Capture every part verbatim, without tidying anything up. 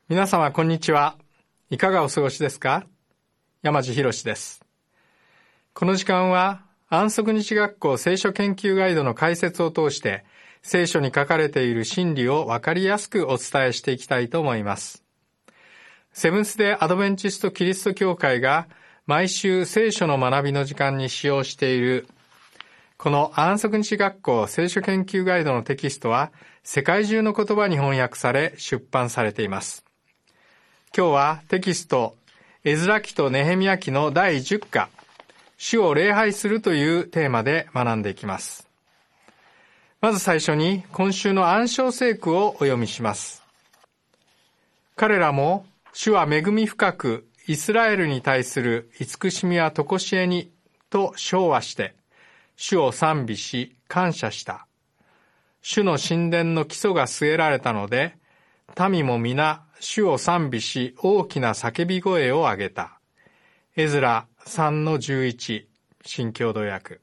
皆様こんにちは。いかがお過ごしですか？山地博です。この時間は安息日学校聖書研究ガイドの解説を通して聖書に書かれている真理をわかりやすくお伝えしていきたいと思います。セブンスデーアドベンチストキリスト教会が毎週聖書の学びの時間に使用しているこの安息日学校聖書研究ガイドのテキストは世界中の言葉に翻訳され出版されています。今日はテキストエズラ記とネヘミヤ記のだいじゅっか、主を礼拝するというテーマで学んでいきます。まず最初に今週の暗唱聖句をお読みします。彼らも主は恵み深くイスラエルに対する慈しみは常しえにと唱和して主を賛美し感謝した。主の神殿の基礎が据えられたので民も皆主を賛美し大きな叫び声を上げた。エズラ さんのじゅういち 新共同訳。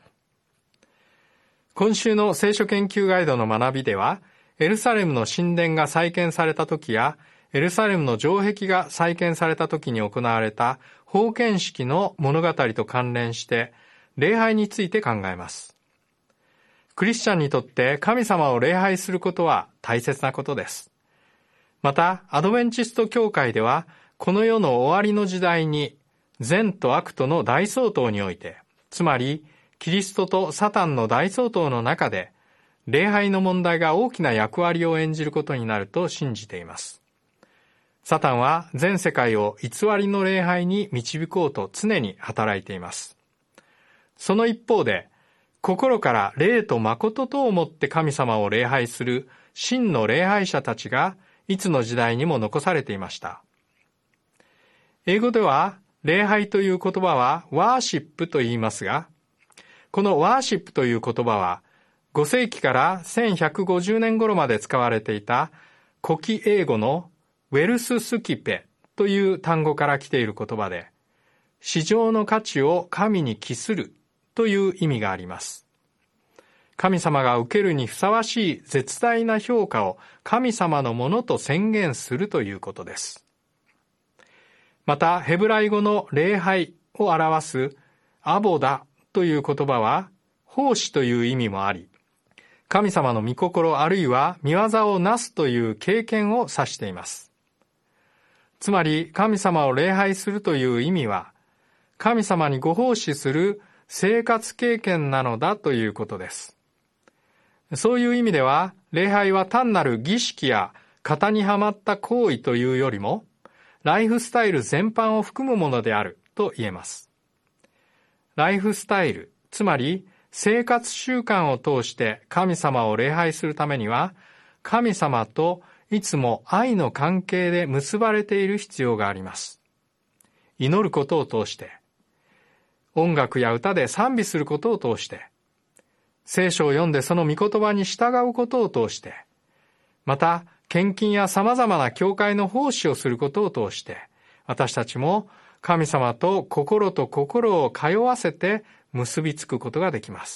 今週の聖書研究ガイドの学びではエルサレムの神殿が再建された時やエルサレムの城壁が再建された時に行われた封建式の物語と関連して礼拝について考えます。クリスチャンにとって神様を礼拝することは大切なことです。また、アドベンチスト教会では、この世の終わりの時代に、善と悪との大相当において、つまり、キリストとサタンの大相当の中で、礼拝の問題が大きな役割を演じることになると信じています。サタンは全世界を偽りの礼拝に導こうと常に働いています。その一方で、心から霊と誠と思って神様を礼拝する真の礼拝者たちが、いつの時代にも残されていました。英語では礼拝という言葉はワーシップと言いますが、このワーシップという言葉はごせいきからせんひゃくごじゅうねん頃まで使われていた古希英語のウェルススキペという単語から来ている言葉で、至上の価値を神に帰するという意味があります。神様が受けるにふさわしい絶大な評価を神様のものと宣言するということです。また、ヘブライ語の礼拝を表すアボダという言葉は奉仕という意味もあり、神様の御心あるいは御業をなすという経験を指しています。つまり、神様を礼拝するという意味は、神様にご奉仕する生活経験なのだということです。そういう意味では、礼拝は単なる儀式や型にはまった行為というよりも、ライフスタイル全般を含むものであると言えます。ライフスタイル、つまり生活習慣を通して神様を礼拝するためには、神様といつも愛の関係で結ばれている必要があります。祈ることを通して、音楽や歌で賛美することを通して、聖書を読んでその御言葉に従うことを通して、また献金や様々な教会の奉仕をすることを通して、私たちも神様と心と心を通わせて結びつくことができます。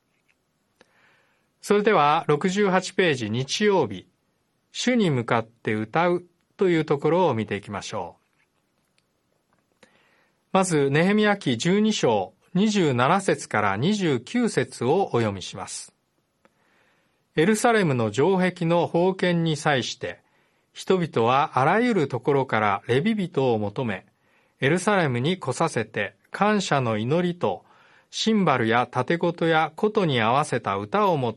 それではろくじゅうはちページ日曜日、主に向かって歌うというところを見ていきましょう。まずネヘミヤ記じゅうに章にじゅうなな節からにじゅうきゅう節をお読みします。エルサレムの城壁の封建に際して、人々はあらゆるところからレビ人を求め、エルサレムに来させて感謝の祈りと、シンバルや盾琴や琴に合わせた歌をもって、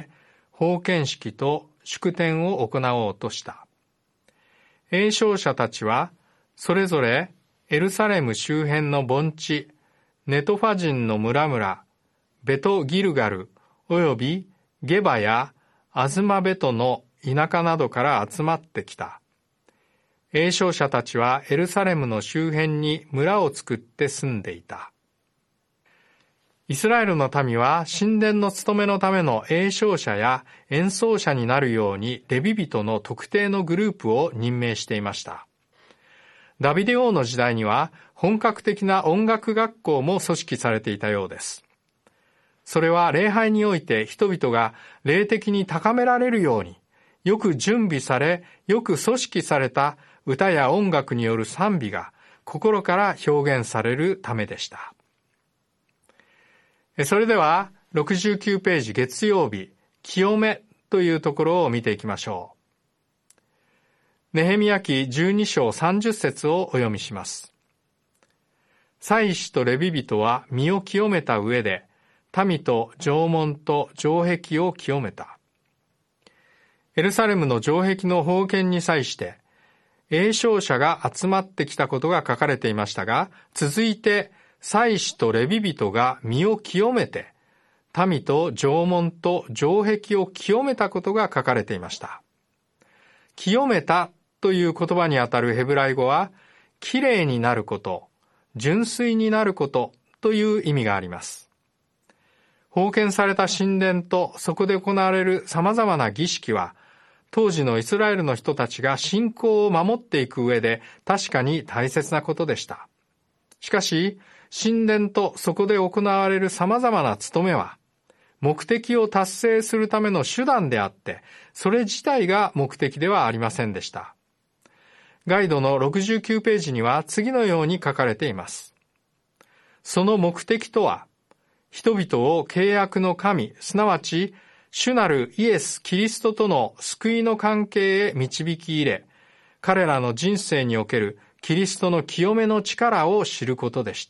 封建式と祝典を行おうとした。詠唱者たちは、それぞれエルサレム周辺の盆地、ネトファ人の村々、ベトギルガル、およびゲバやアズマベトの田舎などから集まってきた。詠唱者たちはエルサレムの周辺に村を作って住んでいた。イスラエルの民は神殿の務めのための詠唱者や演奏者になるようにレビ人の特定のグループを任命していました。ダビデ王の時代には本格的な音楽学校も組織されていたようです。それは礼拝において人々が霊的に高められるように、 よく準備され、よく組織された歌や音楽による賛美が心から表現されるためでした。それではろくじゅうきゅうページ月曜日、清めというところを見ていきましょう。ネヘミヤ記じゅうに章さんじゅっ節をお読みします。祭司とレビ人は身を清めた上で、民と城門と城壁を清めた。エルサレムの城壁の封建に際して、栄唱者が集まってきたことが書かれていましたが、続いて祭司とレビ人が身を清めて、民と城門と城壁を清めたことが書かれていました。清めたという言葉にあたるヘブライ語は、きれいになること、純粋になることという意味があります。封建された神殿とそこで行われる様々な儀式は、当時のイスラエルの人たちが信仰を守っていく上で確かに大切なことでした。しかし、神殿とそこで行われる様々な務めは、目的を達成するための手段であって、それ自体が目的ではありませんでした。ガイドのろくじゅうきゅうページには次のように書かれています。その目的とは、人々を契約の神、すなわち主なるイエス・キリストとの救いの関係へ導き入れ、彼らの人生におけるキリストの清めの力を知ることでした。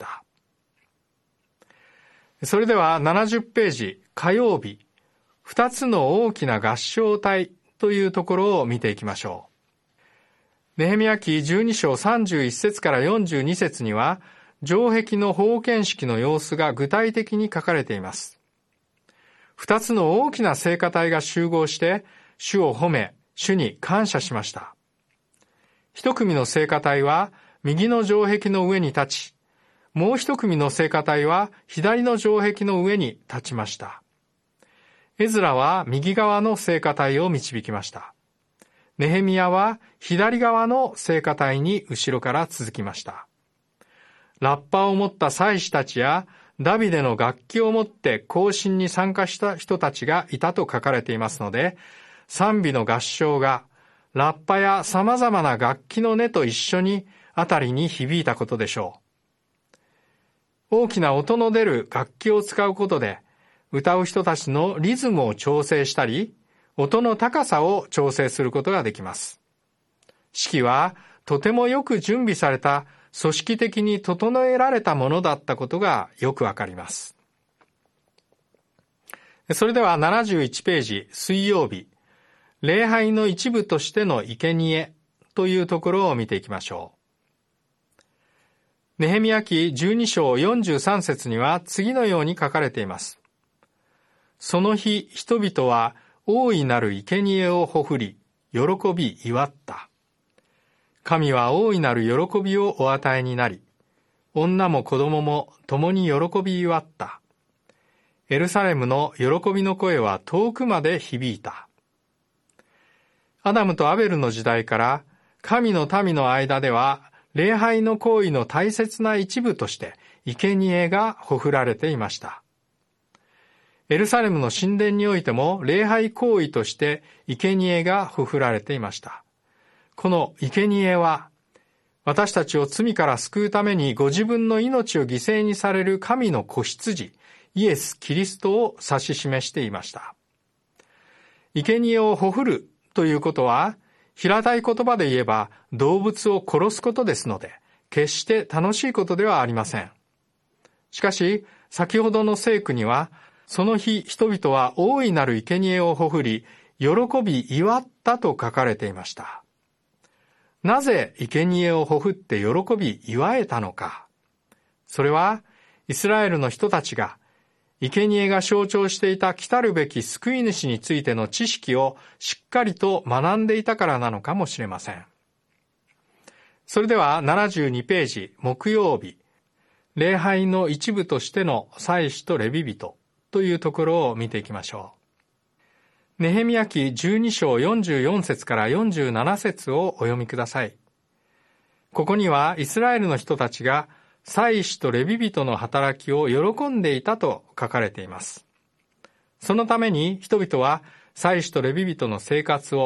それではななじゅうページ、火曜日、二つの大きな合唱隊というところを見ていきましょう。ネヘミヤ記じゅうに章さんじゅういち節からよんじゅうに節には、城壁の封建式の様子が具体的に書かれています。二つの大きな聖歌隊が集合して、主を褒め、主に感謝しました。一組の聖歌隊は、右の城壁の上に立ち、もう一組の聖歌隊は、左の城壁の上に立ちました。エズラは右側の聖歌隊を導きました。ネヘミヤは左側の聖歌隊に後ろから続きました。ラッパを持った祭司たちや、ダビデの楽器を持って行進に参加した人たちがいたと書かれていますので、賛美の合唱がラッパや様々な楽器の音と一緒にあたりに響いたことでしょう。大きな音の出る楽器を使うことで、歌う人たちのリズムを調整したり、音の高さを調整することができます。式はとてもよく準備された組織的に整えられたものだったことがよくわかります。それではななじゅういちページ、水曜日、礼拝の一部としての生贄というところを見ていきましょう。ネヘミヤ記じゅうに章よんじゅうさん節には次のように書かれています。その日、人々は大いなる生贄をほふり、喜び祝った。神は大いなる喜びをお与えになり、女も子供も共に喜び祝った。エルサレムの喜びの声は遠くまで響いた。アダムとアベルの時代から神の民の間では礼拝の行為の大切な一部として生贄がほふられていました。エルサレムの神殿においても礼拝行為として生贄がほふられていました。この生贄は、私たちを罪から救うためにご自分の命を犠牲にされる神の子羊、イエス・キリストを指し示していました。生贄をほふるということは、平たい言葉で言えば動物を殺すことですので、決して楽しいことではありません。しかし、先ほどの聖句には、その日人々は大いなる生贄をほふり、喜び祝ったと書かれていました。なぜ生贄をほふって喜び祝えたのか。それはイスラエルの人たちが生贄が象徴していた来たるべき救い主についての知識をしっかりと学んでいたからなのかもしれません。それではななじゅうにページ、木曜日、礼拝の一部としての祭司とレビ人というところを見ていきましょう。ネヘミヤ記じゅうに章よんじゅうよん節からよんじゅうなな節をお読みください。ここにはイスラエルの人たちが祭司とレビ人の働きを喜んでいたと書かれています。そのために人々は祭司とレビ人の生活を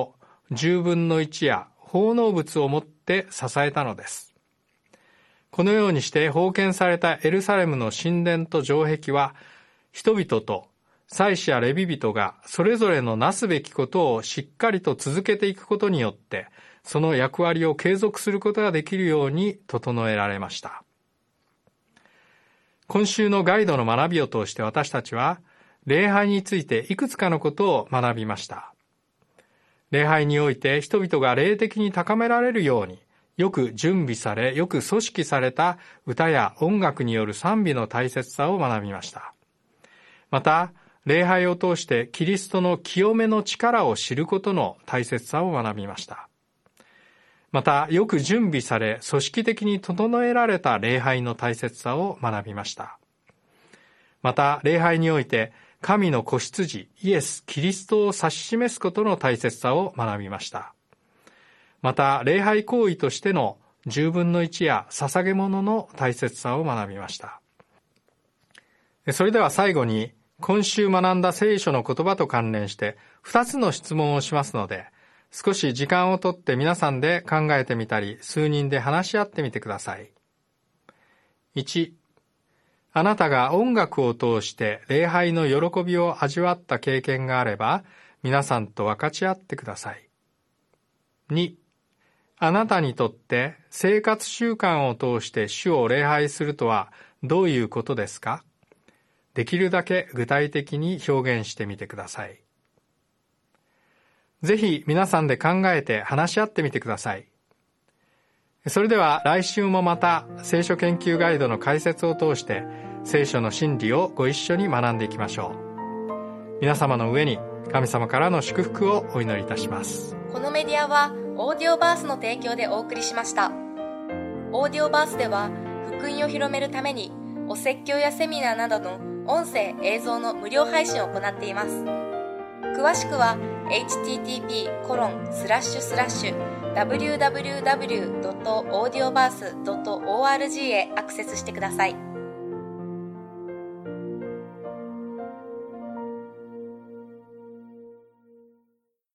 十分の一や奉納物をもって支えたのです。このようにして封建されたエルサレムの神殿と城壁は、人々と祭司やレビ人がそれぞれのなすべきことをしっかりと続けていくことによって、その役割を継続することができるように整えられました。今週のガイドの学びを通して私たちは、礼拝についていくつかのことを学びました。礼拝において人々が霊的に高められるように、よく準備され、よく組織された歌や音楽による賛美の大切さを学びました。また、礼拝を通してキリストの清めの力を知ることの大切さを学びました。また、よく準備され、組織的に整えられた礼拝の大切さを学びました。また、礼拝において、神の子羊、イエス・キリストを指し示すことの大切さを学びました。また、礼拝行為としての十分の一や捧げ物の大切さを学びました。それでは最後に、今週学んだ聖書の言葉と関連して二つの質問をしますので、少し時間をとって皆さんで考えてみたり、数人で話し合ってみてください。いち、あなたが音楽を通して礼拝の喜びを味わった経験があれば、皆さんと分かち合ってください。に、あなたにとって生活習慣を通して主を礼拝するとはどういうことですか？できるだけ具体的に表現してみてください。ぜひ皆さんで考えて話し合ってみてください。それでは来週もまた聖書研究ガイドの解説を通して聖書の真理をご一緒に学んでいきましょう。皆様の上に神様からの祝福をお祈りいたします。 このメディアはオーディオバースの提供でお送りしました。オーディオバースでは福音を広めるためにお説教やセミナーなどの音声映像の無料配信を行っています。詳しくは エイチティーティーピーコロンスラッシュスラッシュダブリューダブリューダブリュードットオーディオバースドットオーアールジー へアクセスしてください。